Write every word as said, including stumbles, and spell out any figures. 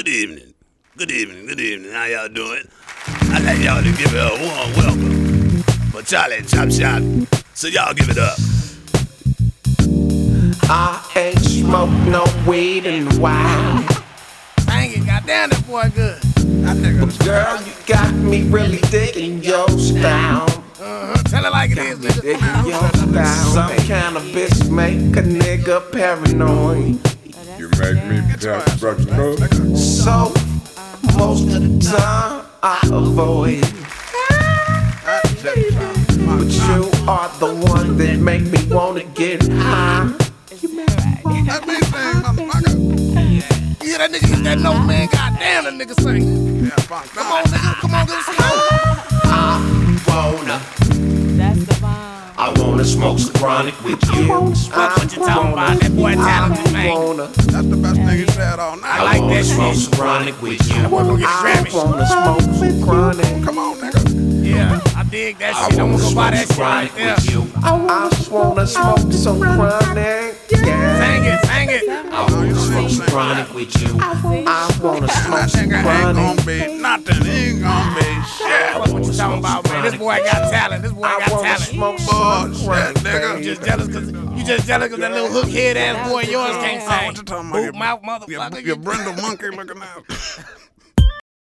Good evening. Good evening. Good evening. How y'all doing? I'd like y'all to give it a warm welcome for Charlie Chop Shop. So y'all give it up. I ain't smoked no weed in a while. Dang it, goddamn, that boy good. But girl, you got me really digging your style. Uh-huh. Tell it like it is, nigga. Digging your style. Some cannabis make a nigga paranoid. You make me paranoid. So, most of the time, I avoid. But you are the one that make me wanna get high. That big thing, motherfucker. Yeah, that nigga hit that note, man. Goddamn, that nigga sing. Come on, nigga. Come on, get us some. I wanna. That's the bomb. I wanna smoke some chronic with you. What, what you talking about? That boy talented, man. Wanna, That's the best thing he said all night. I I like wanna that smoke shit. some chronic with you. That boy gonna get a I Grammy. wanna smoke some chronic. Come on, nigga. Yeah, I dig that shit. I'm gonna go buy that shit right there. I just wanna smoke some chronic. Yeah. Sing it, sing it. I wanna smoke some chronic with you. I wanna smoke That some nigga ain't chronic. gonna be nothing. He ain't gonna be shit. What, what you talking about, man? This boy got talent. This boy I got wanna talent. smoke some Bullshit, chronic, nigga. You baby. just jealous cause you just jealous cause that little hook head ass boy of yours can't Oh, sing. what you talking Boot about? mouth Your, motherfucker. your Brindle monkey looking out.